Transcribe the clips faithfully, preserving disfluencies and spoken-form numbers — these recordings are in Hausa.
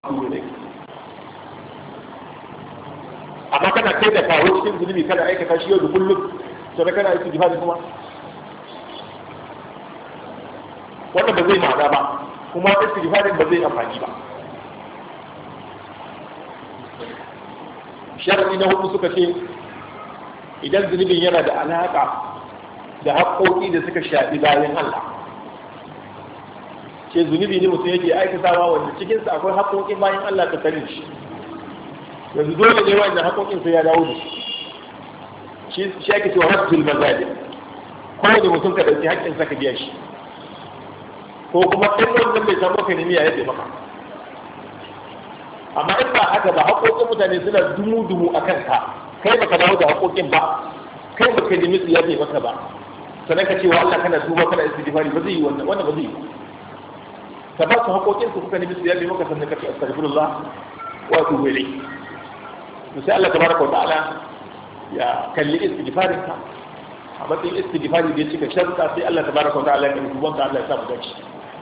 ne amma kana kai da kawo cikin zunubi kana aikata shi yau da kullum sai kana istighfari kuma wannan ba zai ma'ana ba kuma istighfarin ba zai amfani ba. Sharadi na hudu suka ce idan zunubin yana da alaƙa da haƙoƙi da suka shafi bayan Allah, ce zunubi ne mutum yake aikatawa wanda cikinsa akwai haƙoƙin bayan Allah ta tare shi, yanzu dole ne wanda haƙoƙin sai ya dawo da shi shi ake cewa rasul mazali, kowane mutum ka ɗauki haƙƙinsa ka biya shi, ko kuma ɗan wannan bai samu ka nemi ya yadda maka. Amma in ba haka ba haƙoƙin mutane suna dumu-dumu a kanka, kai baka dawo da haƙoƙin ba, kai baka nemi su yaje maka ba, sannan ka ce wa Allah kana tuba kana istighfari, ba zai yi wannan wannan ba zai yi. Ka ba su haƙoƙin su kuka nemi su yaje maka sannan ka ce astaghfirullah wa atubu ilayh. To sai Allah tabaraka wa ta'ala ya kalli istighfarin ka a matsayin istighfari da ya cika sharuɗa, sai Allah tabaraka wa ta'ala ya kalli tuban ka, Allah ya sa mu dace.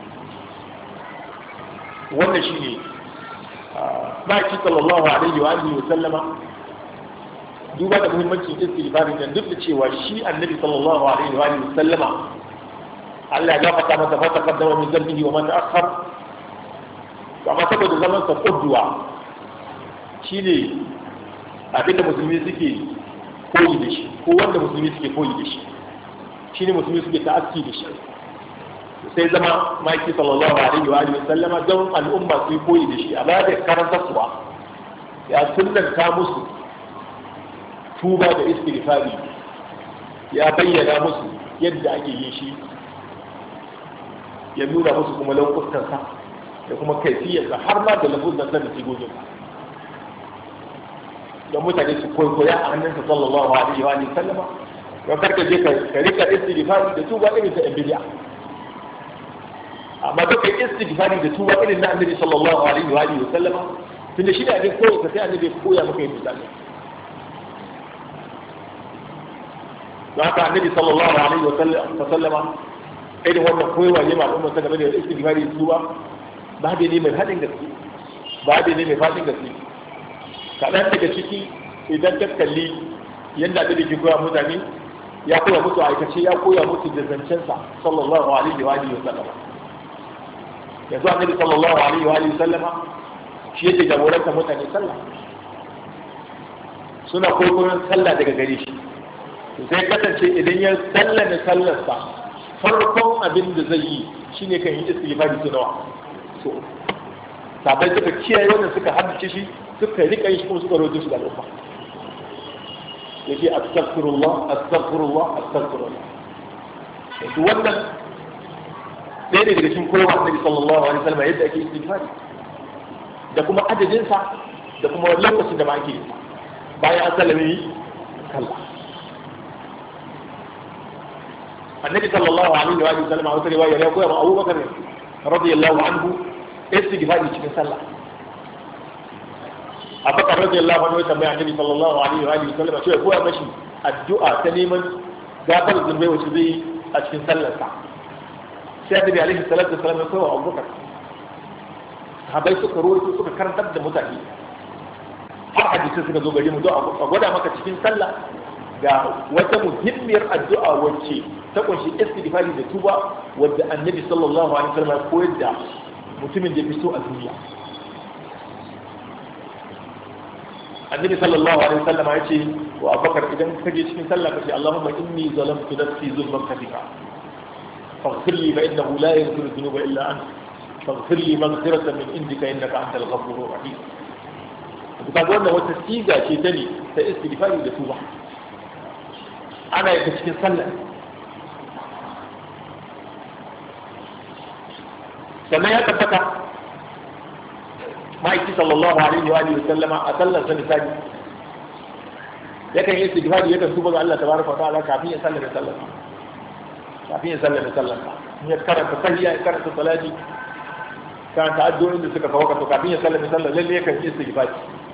Wannan shine baki sallallahu alaihi wa alihi wa sallama duba da muhimmancin istighfari da duk da cewa shi annabi sallallahu alaihi wa alihi wa sallama Allah ya gafarta masa ma taqaddama min dhanbihi wa ma ta'akhkhar, amma saboda zaman sa qudwa shine abinda musulmi suke koyi da shi, ko wanda musulmi suke koyi da shi shine musulmi suke ta'assi da shi, sai zama maki sallallahu alaihi wa alihi sallama don al'umma su yi koyi da shi a bada karantarsuwa ya sunnanta musu tuba da istighfari, ya bayyana musu yadda ake yin shi, ya nuna musu kuma lokutansa da kuma kaifiyarsa har ma da lafuzan da sigogin don mutane su koya a hannunsa sallallahu alaihi wa alihi sallama, don karka je ka rika istighfari da tuba irin ta bid'a, amma duk kai istighfari da tuba irin na annabi sallallahu alaihi wa alihi sallama, tunda shi da abin koyi ka sai annabi ya koya maka yadda zaka. don haka annabi sallallahu alaihi wa sallama irin wannan koyewa ne malumma ta game da istighfari da tuba ba da ne mai hadin gaske ba da ne mai fadin gaske. kaɗan daga ciki idan ka kalli yadda da ke koya mutane, ya koya musu aikace, ya koya musu da zancensa sallallahu alaihi wa alihi sallama. yanzu annabi sallallahu alaihi wa alihi sallama shi yake jagoranta mutane sallah, suna koyon sallah daga gare shi, sai kasance idan ya sallame sallarsa farkon abin da zai yi shine kan yi istighfari su nawa so sabai suka kiyaye wannan, suka haddace shi, suka rika shi kuma suka rojo shi da al'umma, yake astaghfirullah astaghfirullah astaghfirullah. to wannan ɗaya ne daga cikin kowa annabi sallallahu alaihi wasallam yadda ake istighfari da kuma adadinsa da kuma lokacin da ma ake yi bayan an sallame kalla. annabi sallallahu alaihi wa sallam a wata riwaya ya koya ma Abu Bakar radiyallahu anhu istighfari cikin sallah. Abu Bakar radiyallahu anhu ya tambaya annabi sallallahu alaihi wa sallam cewa koya mashi addu'a ta neman gafar zunubai wacce zai a cikin sallarsa. sai annabi alaihi salatu wasallam ya koya wa Abu Bakar. Sahabbai suka rawaito suka karantar da mutane har hadisi suka zo gari mu don a gwada maka cikin sallah ga wata muhimmiyar addu'a wacce ta kunshi istighfari da tuba wadda annabi sallallahu alaihi wasallam ya koyar da mutumin da ya fito a duniya. annabi sallallahu alaihi wasallam ya ce wa Abubakar idan ka je cikin sallah ka ce Allahumma inni zalamtu nafsi zulman kathira faghfir li fa innahu la yaghfiru dhunuba illa anta faghfir li maghfiratan min indika innaka antal ghafurur rahim. Ka ga wannan wata siga ce ta ne ta istighfari da tuba ana yi ta cikin sallah. sannan ya tabbata ma'aiki sallallahu alaihi wa sallama a sallar sa misali yakan yi istighfari yakan tuba ga Allah tabaraka wa ta'ala kafin ya sallame sallar kafin ya sallame sallar ya karanta tahiyya ya karanta salati karanta addu'o'in da suka kawo to kafin ya sallame sallar lalle yakan yi istighfari.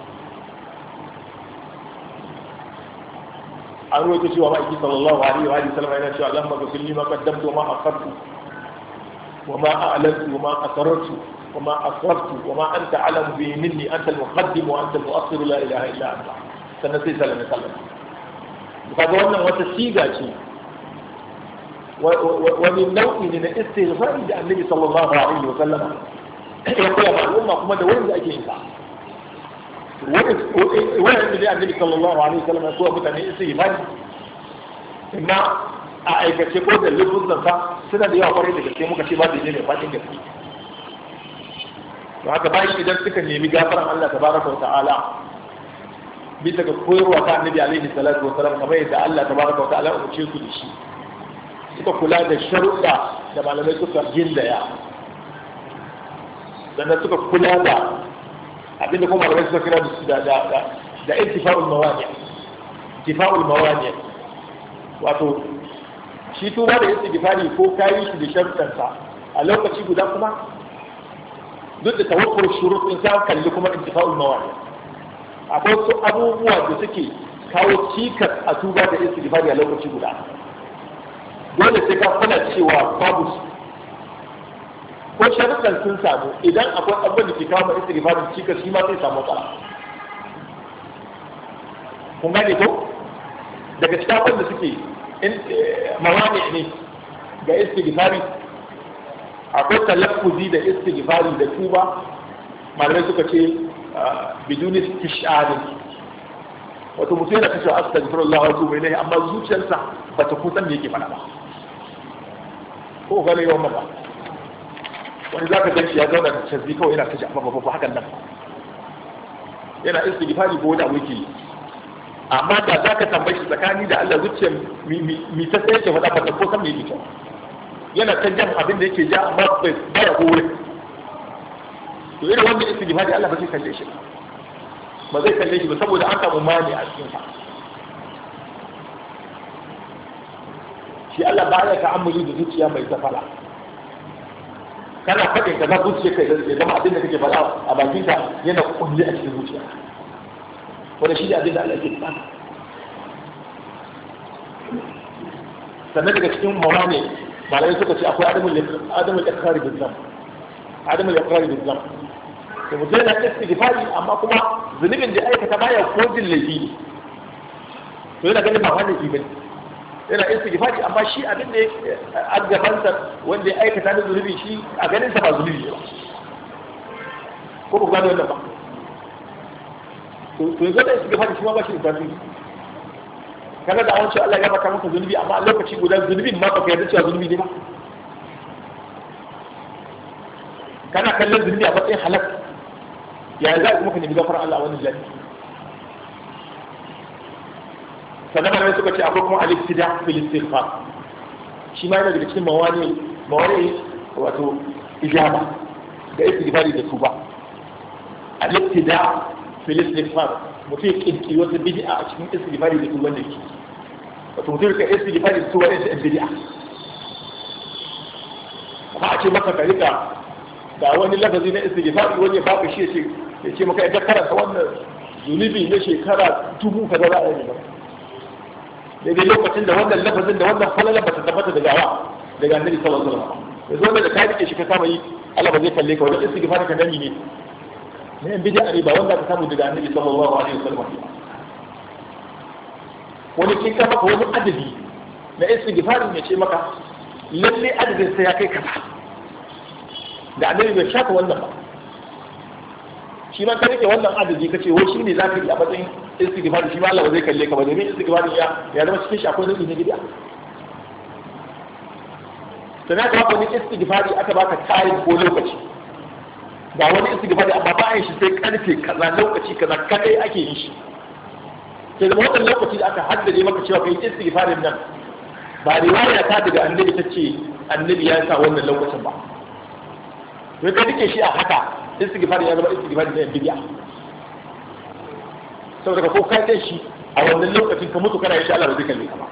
an roƙi cewa ma'aiki sallallahu alaihi wa sallam yana cewa Allahumma ghfir li ma qaddamtu wa ma akhartu wa ma a'lantu wa ma asrartu وما أسرفت وما أنت أعلم به مني أنت المقدم وأنت المؤخر لا إله إلا أنت سنسي سلم سلم فقد وانا وتسيقا شيء ومن نوع من الاستغفار النبي صلى الله عليه وسلم يقول معلومة كما ده وين أجي إنسان وين النبي صلى الله عليه وسلم يقول متعني استغفار إما أعيك تقول ده اللي بوزنك سنة دي أقول لك كي ممكن تبادل إليه فاتن كثير haka bayan idan suka nemi gafaran Allah tabaraka wa ta'ala bisa ga koyarwa ta Annabi alaihi salatu wa salam kamar yadda Allah tabaraka wa ta'ala ya ce su da shi suka kula da sharuɗa da malamai suka gindaya sannan suka kula da abinda kuma malamai suka kira da da da da intifa'ul mawani intifa'ul mawani wato shi tuba da istighfari ko kayi shi da sharuɗansa a lokaci guda kuma duk da tawakkul shurut in ka kalli kuma intifa'ul mawani akwai su abubuwa da suke kawo cikas a tuba da istighfari a lokaci guda dole sai ka kula cewa babu su ko sharuɗan sun samu idan akwai abubuwan da ke kawo istighfari cikas shi ma zai samu matsala kun gane ko daga cikin wanda suke mawani ne ga istighfari akwai talaffuzi da istighfari da tuba malamai suka ce biduni istishari wato mutum yana kashe astaghfirullah wa tuba ilayhi amma zuciyarsa ba ta kusan me yake fada ba ko gane yawan ba wani zaka ga shi ya zauna da shazzi kawai yana kashe amma ba hakan nan yana istighfari ko wani abu yake amma da zaka tambaye shi tsakani da Allah zuciyar mi ta sai ke fada ba ta kusan me yake yana ta jan abin da yake ja amma bai baya gore to irin wanda istighfari Allah ba zai kalle shi ba zai kalle shi ba saboda an samu mani a cikin sa shi Allah ba ya ta'ammuli da zuciya mai zafara kana faɗin ka za zuciya kai ya zama abin da kake faɗa a bakin ka yana kulle a cikin zuciya wanda shi ne abin da Allah ke tsaka sannan daga cikin mawani malamai suka ce akwai adamul ikrari bil zam adamul ikrari bil zam to mutum yana istighfari amma kuma zunubin da aikata baya ko jin laifi ne to yana ganin ba wani laifi bane yana istighfari amma shi abin da a gabansa wanda ya aikata da zunubi shi a ganin sa ba zunubi ba ko ba gano wannan ba to to yanzu da istighfari shi ma ba shi da zunubi kaga da an ce Allah ya baka maka zunubi amma a lokaci guda zunubin ma baka yarda cewa zunubi ne ba kana kallon zunubi a matsayin halak ya za ku muka nemi gafara Allah wani jani sannan malamai suka ce akwai kuma al-ibtida fil istighfar shi ma yana daga cikin mawani mawani wato ijaba da istighfari da tuba al-ibtida fil istighfar mutum ya kinki wata bid'a a cikin istighfari da tuban da ke wato mutum ka istighfari da tuban da bid'a ba a ce maka ka rika da wani lafazi na istighfari wani ya baka shi ce ya ce maka idan karanta wannan zunubi na shekara dubu ka za a yi ba daidai lokacin da wannan lafazin da wannan falala ba ta tabbata daga wa daga annabi sallallahu alaihi wasallam yanzu wanda da ka rike shi ka kama yi Allah ba zai kalle ka wannan istighfari ka dani ne ne in bid'a ne ba wanda ka samu daga annabi sallallahu alaihi wasallam wani kin ka maka wani adadi na istighfarin ya ce maka lalle adadin sai ya kai kaza da annabi bai shaka wannan ba shi ma ka rike wannan adadi kace wai shine zaka yi a matsayin istighfari shi ma Allah ba zai kalle ka ba domin istighfari ya ya zama cikin shi akwai nau'i na bid'a sannan ka baka wani istighfari aka baka tayin ko lokaci ga wani istighfari amma ba a yin shi sai karfe kaza lokaci kaza kadai ake yin shi sai da wannan lokaci da aka haddade maka cewa kai istighfarin nan ba riwaya ta daga annabi ta ce annabi ya sa wannan lokacin ba to ka dike shi a haka istighfari ya zama istighfari da bid'a saboda ko kai dai shi a wannan lokacin ka mutu kana insha Allah ba zai kalle ka ba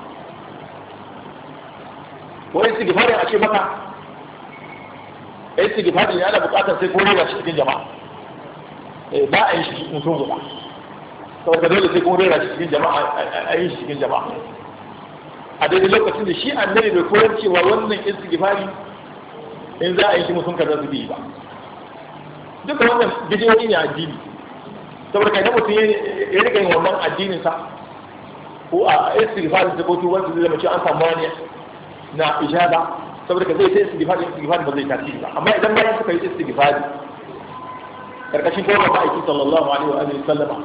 ko istighfari a ce maka istighfari yana buƙatar sai ko rera shi cikin jama'a eh ba a yi shi cikin sun guda saboda dole sai ko rera shi cikin jama'a a yi shi cikin jama'a a daidai lokacin da shi annabi bai koyar cewa wannan istighfari in za a yi shi mutum kaza su bi ba duka wannan bidiyoyi ne addini saboda kai da mutum ya rika yin wannan addinin sa ko a istighfar da ko tuwar da zai an samu wani na ijaba saboda ka zai sai istighfar istighfar ba zai tasiri ba amma idan bayan suka yi istighfar karkashin kowa ba aiki sallallahu alaihi wa alihi sallama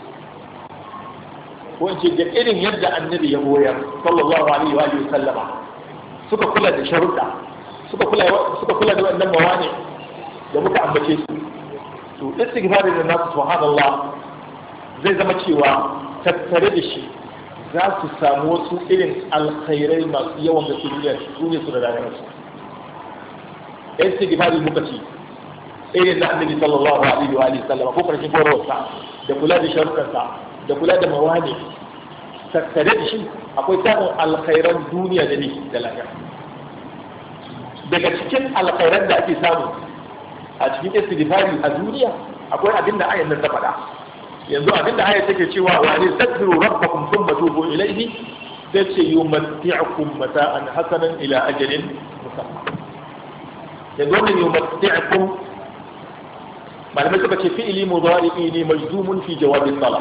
ko in ce da irin yadda annabi ya goyar sallallahu alaihi wa alihi sallama suka kula da sharuɗa suka kula suka kula da wannan mawani da muka ambace su to istighfar da nasu subhanallah zai zama cewa tattare da shi za su samu wasu irin alkhairai masu yawan da su duniya su ne su da rayuwar su istighfar muka ce irin da annabi sallallahu alaihi wa alihi sallama ko karshen korowarsa da kula da sharuɗansa da kula da mawani tattare da shi akwai samun alkhairan duniya da ne da lahira daga cikin alkhairan da ake samu a cikin istighfari a duniya akwai abin da ayan nan ta faɗa yanzu abin da ayat take cewa wa ne tastaghfiru rabbakum thumma tubu ilayhi sai ce yumatti'ukum mata'an hasanan ila ajalin musamma yanzu wannan yumatti'ukum malamai suka ce fi'ili mudari'i ne majzumun fi jawabi talab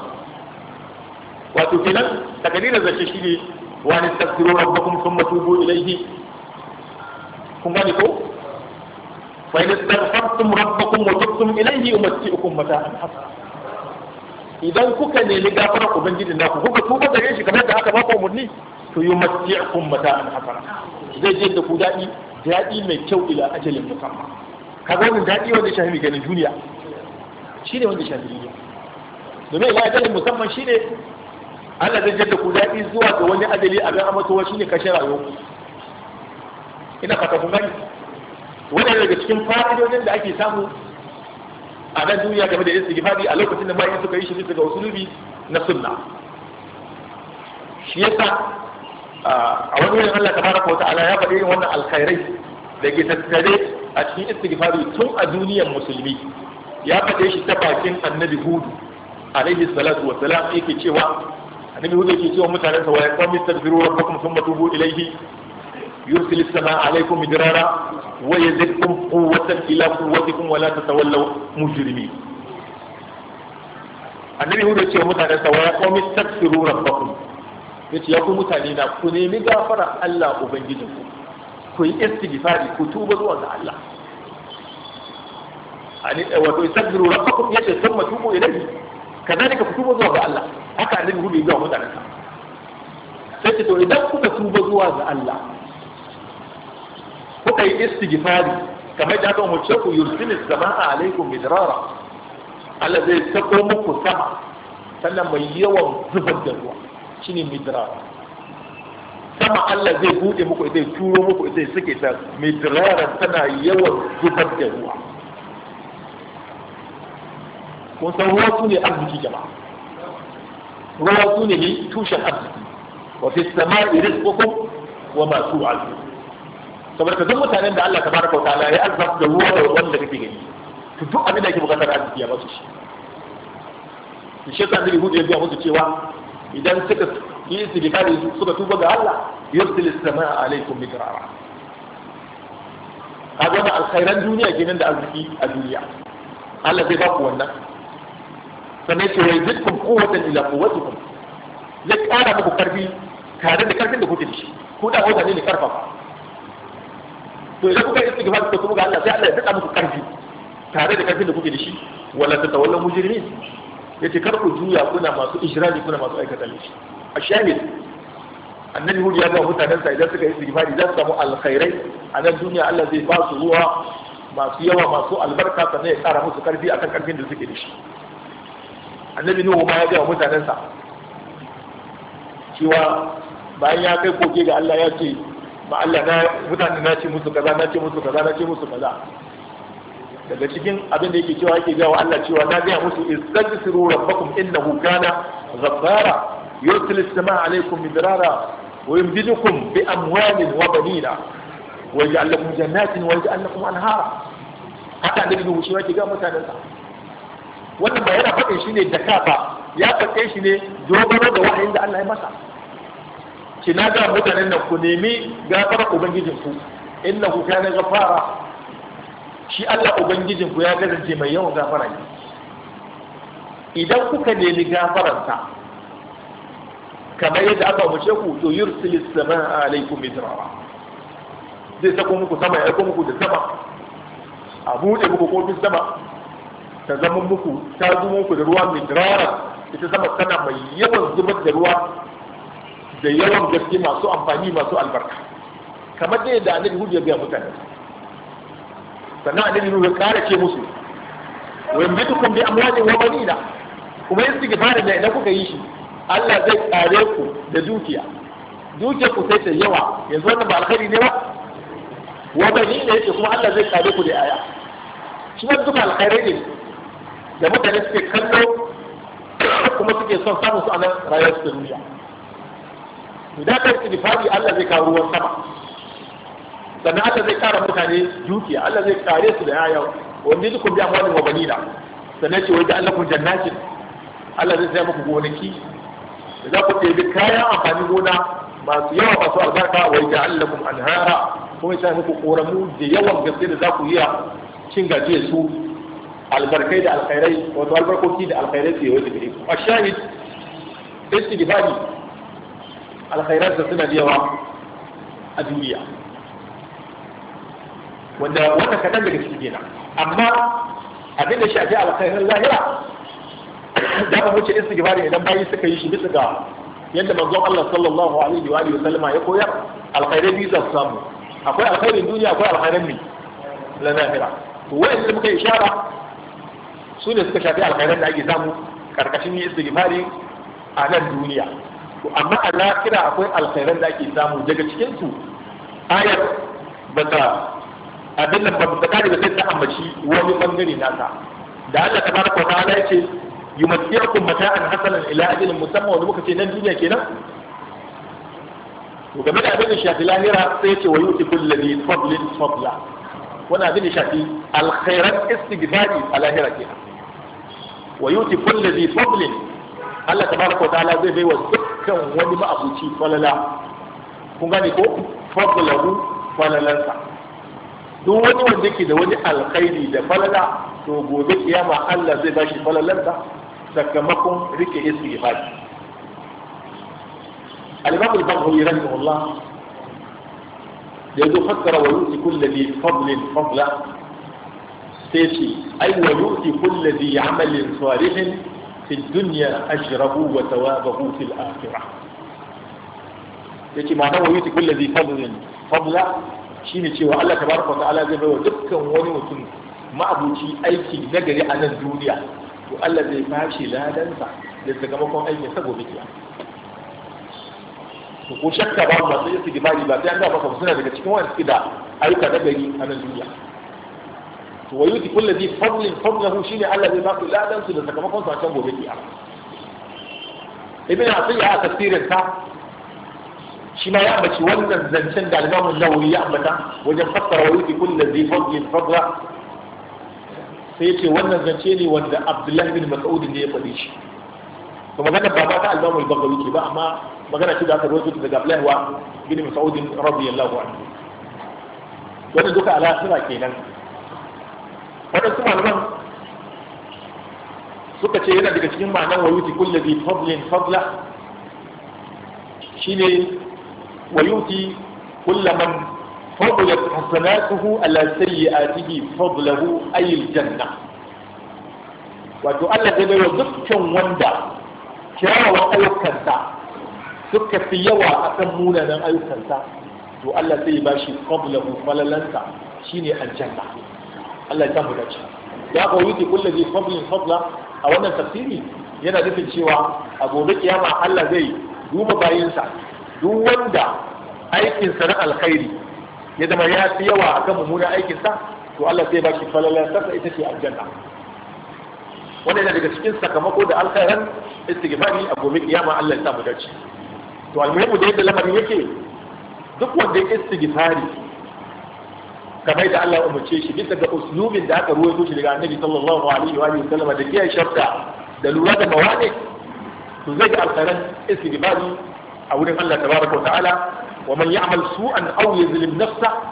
wato kenan takadirin zace shi ne wa ne tastaghfiru rabbakum thumma tubu ilayhi kun gane ko fa in istaghfartum rabbakum wa tubtum ilayhi yumatti'ukum mata'an hasanan idan kuka nemi gafarar ubangijin naku kuka tuba gare shi kamar da aka ba ku umurni to yumatti'ukum mata'an hasana zai je da ku dadi dadi mai kyau ila ajalin musamman kaga wannan dadi wanda shi mai ganin duniya shine wanda shi duniya domin ila ajalin musamman shine Allah zai je da ku dadi zuwa ga wani ajali a ga amatowa shine kashe rayuwa ina fata kun gani wannan daga cikin fa'idodin da ake samu a nan duniya game da istighfari a lokacin da bayan suka yi shi bisa ga usulubi na sunna shi yasa a wani wurin Allah tabaraka wa ta'ala ya faɗi irin wannan alkhairai da ke tattare a cikin istighfari tun a duniyar musulmi ya faɗe shi ta bakin annabi hudu alaihi salatu wa salam yake cewa annabi hudu yake cewa mutanen sa wa ya qawmi astaghfiru rabbakum thumma tubu ilayhi يرسل السماء عليكم مدرارا ويزدكم قوة إلى قوتكم ولا تتولوا مجرمين النبي هو يقول متى سواء قوم استغفروا ربكم yace ya ku mutane na ku nemi gafara Allah ubangijinku ku yi istighfari ku tuba zuwa ga Allah ani wato istaghfiru rabbakum yace thumma tubu ilayhi kadalika ku tuba zuwa ga Allah haka annabi hudu ya ga mutanen sa sai to idan kuka tuba zuwa ga Allah kuka yi istighfari kamar da aka umarce ku yursilis sama'a alaikum midrara Allah zai sako muku sama sannan mai yawan zubar da ruwa shine midrara sama Allah zai bude muku zai turo muku zai sake ta midrara tana yawan zubar da ruwa kun san ruwa su ne arziki jama'a ruwa su ne tushen arziki wa fi sama'i rizqukum wa ma tu'adun saboda duk mutanen da Allah tabaraka wa ta'ala ya azab da ruwa da wanda kake gani to duk abin da yake bukatar arziki ya ba su shi to shi yasa Nabi Hud ya biya musu cewa idan suka yi istighfari suka tuba ga Allah yursil as-samaa alaikum midrara kaga wannan alkhairan duniya kenan da arziki a duniya Allah zai ba ku wannan sannan ce wai zidkum quwwatan ila quwwatikum zai kara muku karfi tare da karfin da kuke da shi ko da wata ne karfafa to idan kuka istighfar ku tuba ga Allah sai Allah ya saka muku karfi tare da karfin da kuke da shi wala tatawallu mujrimin yace kar ku juya kuna masu ijrami kuna masu aikata laifi a shahid annabi hudu ya ga mutanen sa idan suka yi istighfari za su samu alkhairai a nan duniya Allah zai ba su ruwa masu yawa masu albarka sannan ya kara musu karfi akan karfin da suke da shi annabi nuhu ma ya ga mutanen sa cewa bayan ya kai koke ga Allah ya ce ba Allah na mutane na ce musu kaza na ce musu kaza na ce musu kaza daga cikin abin da yake cewa yake ga wa Allah cewa na ga musu istaghfiru rabbakum innahu kana ghaffara yursilu as-samaa alaykum midrara wa yumdidukum bi amwalin wa banina wa yaj'al lakum jannatin wa yaj'al lakum anhara haka da dubu shi yake ga mutanen sa wannan ba yana faɗin shi ne da kafa ya faɗe shi ne dogaro da wahayin da Allah ya masa ki na ga mutanen nan ku nemi gafara ubangijin ku innahu kana ghafara shi Allah ubangijin ku ya kasance mai yawan gafara ne idan kuka nemi gafaransa kamar yadda aka umarce ku to yursilis samaa alaikum midrara zai sako muku sama ya aiko muku da sama a buɗe muku kofin sama ta zama muku ta zo muku da ruwa midrara ita sama tana mai yawan zubar da ruwa da yawan gaske masu amfani masu albarka kamar da yadda annabi Hud ya biya mutane sannan annabi Nuhu ya kara ce musu wa yambitukum bi amwalin wa banina kuma istighfar da idan kuka yi shi Allah zai kare ku da dukiya dukiya ku sai ta yawa yanzu wannan ba alkhairi ne ba wa banina yake kuma Allah zai kare ku da aya shi wannan duka alkhairi ne da mutane suke kallo kuma suke son samun su a nan rayuwar su duniya idan ka yi fadi Allah zai kawo ruwan sama sannan Allah zai kara mutane dukiya Allah zai kare su da yaya wanda duk kun bi amwalin wa banina sannan ce wai da Allah kun jannatin Allah zai sai muku gonaki da za ku ɗebi kayan amfani gona masu yawa masu albarka wa da Allah kun anhara kuma ya sai muku koramu da yawan gaske da za ku iya cin gajiyar su albarkai da alkhairai wato albarkoki da alkhairai su yawa da gare ku a shahid istighfari alkhairar da suna da yawa a duniya wanda wannan kaɗan daga ciki kenan amma abin da shafi alkhairar lahira da mu wuce istighfari idan bayi suka yi shi bisa ga yadda manzon Allah sallallahu alaihi wa alihi wa sallama ya koyar alkhairai biyu za su samu akwai alkhairin duniya akwai alkhairin ne na lahira to wa'anda muka ishara su ne suka shafi alkhairan da ake samu karkashin yin istighfari a nan duniya to amma a lahira akwai alkhairan da ake samu daga cikin su ayar bata abin da ba ta kare da sai ta ambaci wani bangare nasa da Allah tabaraka wa ta'ala yace yumatti'ukum mata'an hasanan ila ajalin musamma wanda muka ce nan duniya kenan to game da abin da shafi lahira sai yace wa yuti kullu ladhi fadlin fadla wannan abin da shafi alkhairan istighfari a lahira kenan wa yuti kullu ladhi fadlin Allah tabaraka wa ta'ala zai baiwa dukkan wani ma'abuci falala kun gane ko fadlahu falalansa duk wani wanda yake da wani alkhairi da falala to gobe kiyama Allah zai bashi falalansa sakamakon rike istighfar al-Imam al-Baghawi rahimahullah da yazo fassara wa yuti kulli dhi fadlin fadla sai ce ai wa yuti kulli dhi amalin salihin fi dunya ajrahu wa thawabahu fil akhirah yace ma'ana wa yuti kulli dhi fadlin fadla shine cewa Allah tabaraka wa ta'ala zai bawa dukkan wani mutum ma'abuci aiki na gari a nan duniya to Allah zai bashi ladansa da sakamakon aikin sa gobe kiyama to ko shakka ba masu yin sigibari ba sai an ga maka suna daga cikin wani suke da ayyuka na gari a nan duniya to wayuti kullu dhi fadlin fadlahu shine Allah zai basu ladansu da sakamakon sa can gobe kiyama ibn Atiyya a tafsirin ta shi ma ya ambaci wannan zancen da Imam Nawawi ya ambata wajen fassara wa yuti kullu dhi fadlin fadla sai ce wannan zance ne wanda Abdullah bin Mas'ud ne ya faɗi shi to magana ba ta Imam al-Baghawi ke ba amma magana ce da aka rawaito daga Abdullah wa bin Mas'ud radiyallahu anhu wannan duka ala sura kenan wadansu malaman suka ce yana daga cikin ma'anar wa yuti kullu dhi fadlin fadla shine ويؤتي كل من فضلت حسناته على سيئاته فضله أي الجنة wato Allah zai bai wa dukkan wanda kyawawan ayyukansa suka fi yawa a kan munanan ayyukansa to Allah zai ba shi fadlahu falalansa shine aljanna Allah ya samu dace ya ga yuti kullu zai fadlin fadla a wannan tafsiri yana nufin cewa a gobe kiyama Allah zai duba bayinsa duk wanda aikinsa na alkhairi ya zama ya fi yawa a kan mummunan aikinsa to Allah zai ba shi falalar sassa ita ce aljanna wanda yana daga cikin sakamako da alkhairan istighfari a gobe kiyama Allah ya samu dace to almuhimu da yadda lamarin yake duk wanda ya istighfari kamar da Allah ya umarce shi bisa ga uslubin da aka ruwaito shi daga Annabi sallallahu alaihi wa sallam da kiyaye sharta da lura da mawani to zai ga alkhairan istighfari a wurin Allah tabaraka wa ta'ala wa man ya'mal su'an aw yuzlim nafsa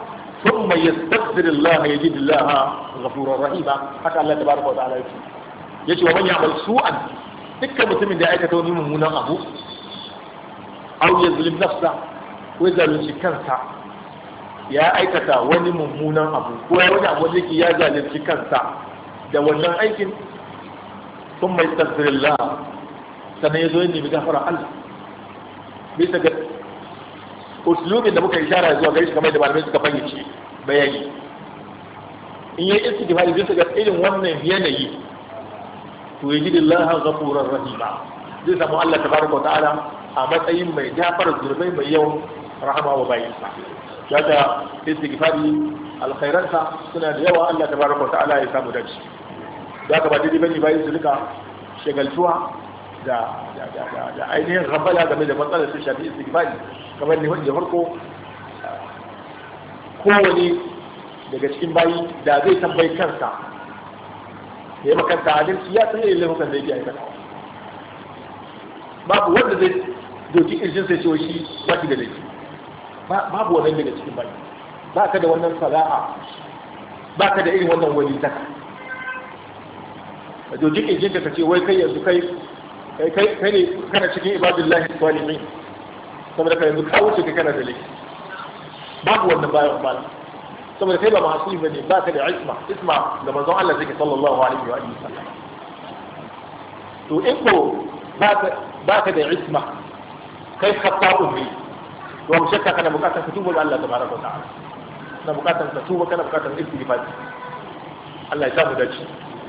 thumma yastaghfir Allah yajid Allah ghafurur rahima. Haka Allah tabaraka wa ta'ala yake yace wa man ya'mal su'an, dukkan mutumin da ya aikata wani mummunan abu aw yazlim nafsa, ko zalunci kansa, ya aikata wani mummunan abu ko ya wani abu da yake ya zalunci kansa da wannan aikin, thumma yastaghfir Allah, sannan yazo ya nemi gafara Allah bisa ga uslubin da muka ishara zuwa gare shi kamar da malamai suka fayyace bayani. In yi istighfari bisa ga irin wannan yanayi, to yaji lillahi ghafurur rahima, zai samu Allah tabaraka wa ta'ala a matsayin mai gafara zurbai mai yawan rahama wa bayinsa. Yadda istighfari alkhairansa suna da yawa, Allah tabaraka wa ta'ala ya samu dace. Da ka ba daidai bane bayin su duka shagaltuwa da da ainihin gafala game da matsalar su shafi istighfari, kamar ne wanda farko kowane daga cikin bayi da zai tambayi kansa da ya makanta adalci ya san irin laifukan da yake aikata. Babu wanda zai doki kirjin sai cewa shi ba shi da laifi, babu wannan daga cikin bayi. Ba ka da wannan sana'a, ba ka da irin wannan wani taka ka doki kirjin ka ce wai kai yanzu kai kai ne kana cikin ibadullahi salihin, saboda kai yanzu ka wuce ka kana da laifi. Babu wannan bayan ba, saboda kai ba masu bane, ba ka da isma isma da manzon Allah zai sallallahu alaihi wa sallam. To in ko ba ka ba ka da isma, kai khata'u ne, to mu shakka kana bukatar ka tuba ga Allah tabaraka wa ta'ala, kana bukatar ka tuba, kana bukatar istighfar. Allah ya samu dace.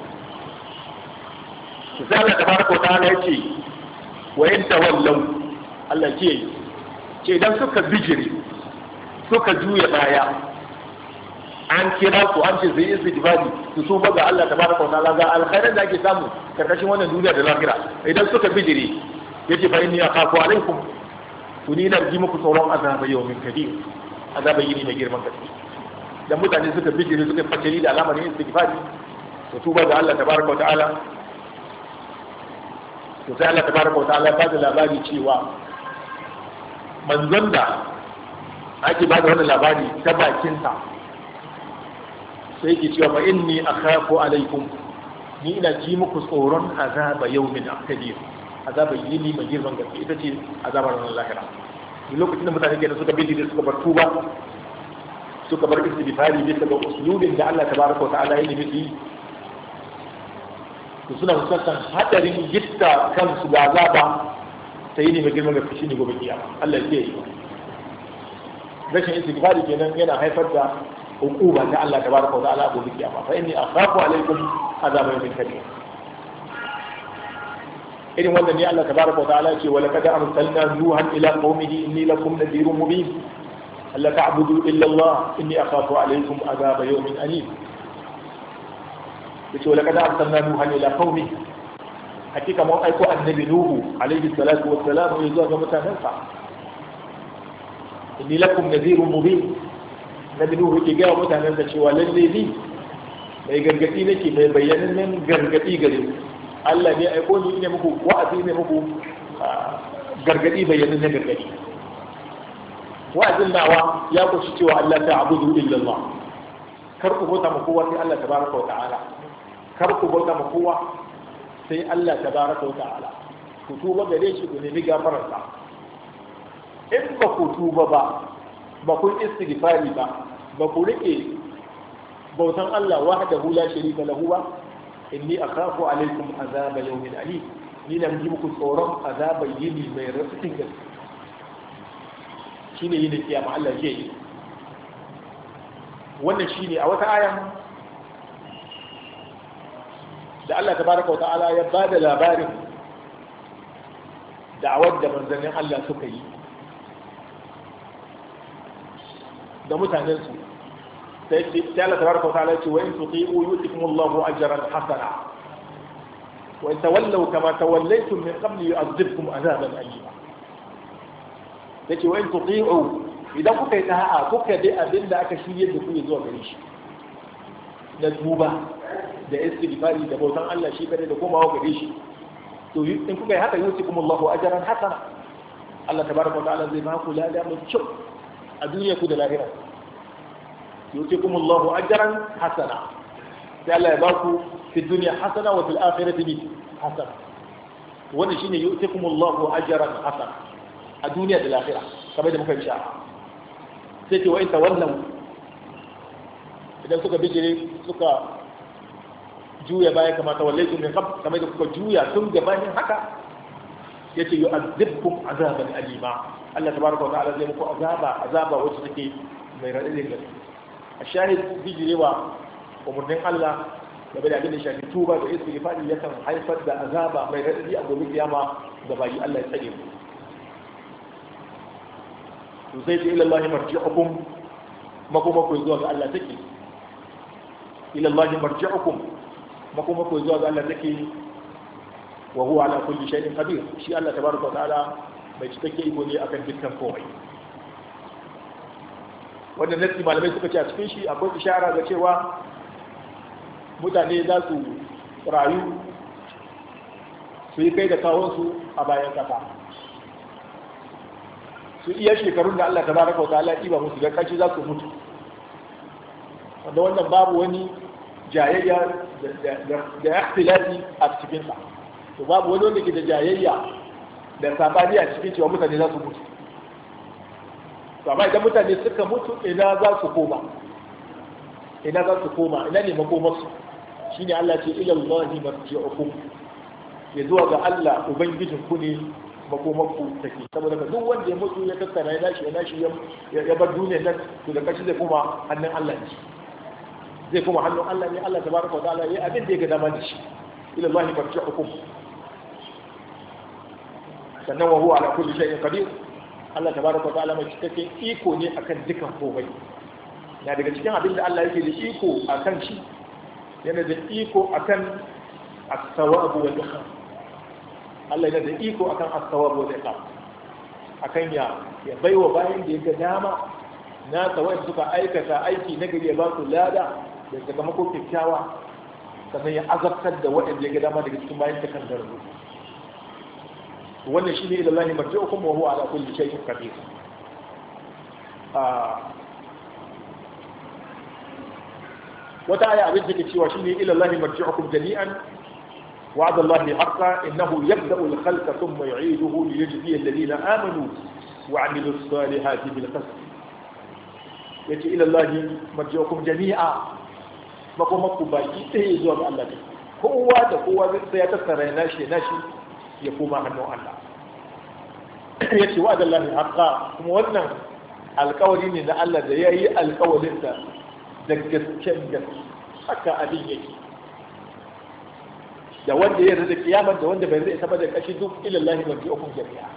Sai Allah tabaraka wa ta'ala yace wa in tawallaw, Allah ce ce idan suka bijiri suka juya baya, an kira su an ce zai istighfari su tuba ga Allah tabaraka wa ta'ala ga alkhairin da ake samu karkashin wannan duniya da lahira. Idan suka bijiri yace fa inni akhafu alaikum, to ni na ji muku tsoron azaba yawmin kabir, azaba yini mai girman gaske. Dan mutane suka bijiri suka fakari da alamar istighfari su tuba ga Allah tabaraka wa ta'ala, to sai Allah tabaraka wa ta'ala ba da labari cewa manzon da ake ba da wannan labari ta bakinsa sai yake cewa fa inni akhafu alaikum, ni ina ji muku tsoron azaba yawmin kabir, azaba yini mai girman gaske, ita ce azabar ranar lahira. Duk lokacin da mutane kenan suka bi da suka bar tuba, suka bar istighfari bisa ga usulubin da Allah tabaraka wa ta'ala ya nemi, to suna fuskantar hadarin gitta kansu ga azaba ta yini mai girman gaske, shine gobe kiyama. Allah ya yi. Rashin istighfari kenan yana haifar da hukuma ta Allah tabaraka wa ta'ala gobe kiyama. Fa inni akhafu alaikum azaba yawmin kabir. irin wannan ne Allah tabaraka wa ta'ala ce wa laqad arsalna nuhan ila qaumihi inni lakum nadhirun mubin alla ta'budu illa Allah inni akhafu alaykum adhab yawmin alim. yace wa laqad arsalna nuhan ila qaumihi, hakika mun aiko annabi nuhu alayhi salatu wassalam ya zuwa ga mutanensa. inni lakum nadhirun mubin, nabi nuhu ke ga mutanensa cewa lalle ni mai gargadi nake, mai bayyanannen gargadi gare ku. Allah ne aiko ni ne muku wa'azi, ne muku gargadi, bayanin na gargadi. Wa'azin nawa ya kushi cewa Allah ta abudu illa Allah, kar ku bauta ma kowa sai Allah tabaraka wa ta'ala, kar ku bauta ma kowa sai Allah tabaraka wa ta'ala, ku tuba gare shi, ku nemi gafararsa. In ba ku tuba ba, ba kun istighfari ba, ba ku rike bautan Allah wahdahu la sharika lahu ba, inni akhafu alaikum azaba yawmin alim, ni na ji muku tsoron azabar yini mai rafitin gaske, shine yini kiyama Allah ke yi. Wannan shine a wata aya da Allah tabaraka wa ta'ala ya bada labarin da'awar da manzannin Allah suka yi da mutanen su. sai Allah tabaraka wa ta'ala ce wa in tuti'u yu'tikum Allahu ajran hasana wa in tawallaw kama tawallaytum min qabli yu'adhibkum azaban alima. yace wa in tuti'u, idan kuka yi ta'a kuka dai abinda aka shirye da ku zuwa gare shi da tuba da istighfari da bautan Allah shi kare da komawa gare shi, to in kuka yi haka yu'tikum Allahu ajran hasana, Allah tabaraka wa ta'ala zai ba ku lada mai kyau a duniya ku da lahira. yu'tikumullahu ajran hasana sai Allah ya baku fi dunya hasana wa fil akhirati bi hasana wannan shine yu'tikumullahu ajran hasana a duniya da lahira kamar da muka sha sai ce wa in tawallu idan suka bijire suka juya baya kamar tawallaitu min qabl kamar da kuka juya tun gabanin haka yace yu'adhibkum azaban alima Allah tabaraka wa ta'ala zai muku azaba azaba wacce take mai radadin gaske a shahid bijirewa umurnin Allah game da abin da shafi tuba da istighfari yakan haifar da azaba mai radadi a gobe kiyama da bayi Allah ya tsare mu to sai ce ila Allah marji'ukum makoma ku zuwa ga Allah take ila Allah marji'ukum makoma ku zuwa ga Allah take wa huwa ala kulli shay'in qadir shi Allah tabaraka wa ta'ala mai cikakke iko ne akan dukkan komai wannan nasi malamai suka ce a cikin shi akwai ishara ga cewa mutane za su rayu su yi kai da kawonsu a bayan kasa su iya shekarun da Allah tabaraka wa ta'ala ya ba musu da kashi za su mutu wanda wannan babu wani jayayya da ikhtilafi a cikinsa to babu wani wanda ke da jayayya da sabani a cikin cewa mutane za su mutu to amma idan mutane suka mutu ina za su koma ina za su koma ina ne makomarsu shine Allah ce ila Allah marji'ukum ya zuwa ga Allah ubangijin ku ne makomarku take saboda duk wanda ya mutu ya tattara ya nashi ya nashi ya bar duniyar nan to da kashi zai koma hannun Allah ne zai koma hannun Allah ne Allah tabaraka wa ta'ala ya abin da ya ga dama da shi ila Allah marji'ukum sannan wa huwa ala kulli shay'in qadir Allah tabaraka wa ta'ala mai cikakken iko ne akan dukan komai na daga cikin abin da Allah yake da iko akan shi yana da iko akan as-sawab wal iqam Allah yana da iko akan as-sawab wal iqam akan ya ya baiwa bayan da yake dama na tawai suka aikata aiki na gari ya ba su lada da sakamako kyakkyawa sannan ya azabtar da waɗanda ya ga dama daga cikin bayan ta kan garbu wannan shi ne ilallahi marji'ukum wa huwa ala kulli shay'in qadir wata aya abin da ke cewa shine ilallahi marji'ukum jami'an wa'ada Allahi haqqan innahu yabda'u al-khalqa thumma yu'iduhu liyajziya alladhina amanu wa 'amilu as-salihati bil qist yace ilallahi marji'ukum jami'a makomaku baki ɗaya zuwa ga Allah ne kowa da kowa sai ya tattara nashi nashi ya koma hannun Allah ya ce wa'adar lafi haƙa kuma wannan alƙawari ne na Allah da ya yi alƙawarinsa da gasken da haka abin yake da wanda ya rada kiyamar da wanda bai zai saba da kashi duk ilallahi mafi ukun jami'a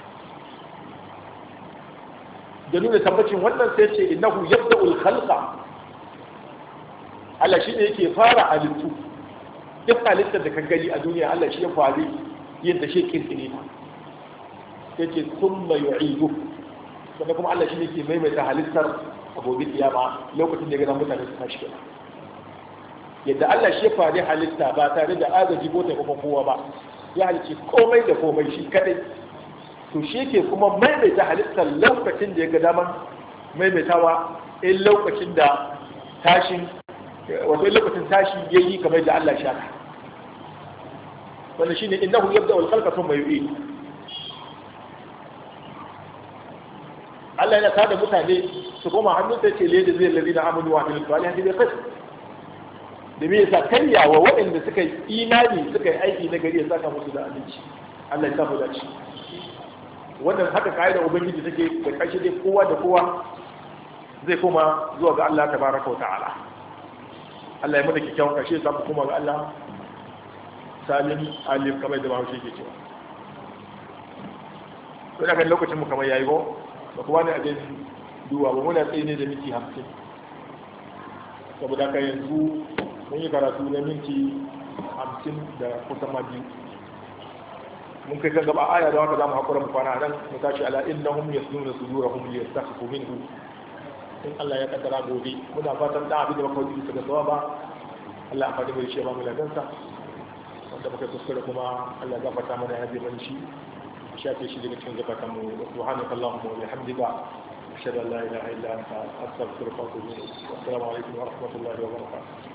da nuna tabbacin wannan sai ce innahu yabda'ul khalqa Allah shi ne yake fara halittu duk halittar da ka gani a duniya Allah shi ya fari yadda shi kirkire ta sai ce sun mai yu'idu sannan kuma Allah shi ne ke maimaita halittar a gobe kiyama lokacin da ya gana mutane su tashi kenan yadda Allah shi ya fari halitta ba tare da agaji ko taimakon kowa ba ya halicci komai da komai shi kadai to shi ke kuma maimaita halittar lokacin da ya ga daman maimaitawa in lokacin da tashin wato in lokacin tashi ya yi kamar da Allah shaka wanda shine innahu yabda'u al-khalqa thumma yu'id Allah yana tada mutane su koma hannun sai ce le da zai ladina amanu wa amilus salihati bi qist da me yasa kayyawa waɗanda suka yi imani suka yi aiki na gari ya saka musu da aminci Allah ya samu dace wannan haka kaida ubangiji take da kashi dai kowa da kowa zai koma zuwa ga Allah tabaraka wa ta'ala Allah ya mana kikkiawan kashe sa mu koma ga Allah salim alim kamar da bahaushe ke cewa to da kan lokacin mu kamar yayi go ba kuma ne a jin duwa ba muna tsaye ne da miki hamsin saboda ka yanzu mun yi karatu na minti hamsin da kusan ma biyu mun kai kan gaba aya da haka za mu haƙura mu kwana nan mu tashi ala innahum yasnuna sudurahum liyastakhfu minhu in Allah ya kaddara gobe muna fatan da abin da muka yi daga tsawa ba Allah ya fadi mai shi ba mu ladansa wanda muka kuskure kuma Allah ya gafarta mana ya zai mana shi shafe shi daga cikin zakatan mu subhanaka allahumma wa bihamdika ashhadu an la ilaha illa anta astaghfiruka wa atubu ilayk. Assalamu alaikum wa rahmatullahi wa barakatuh.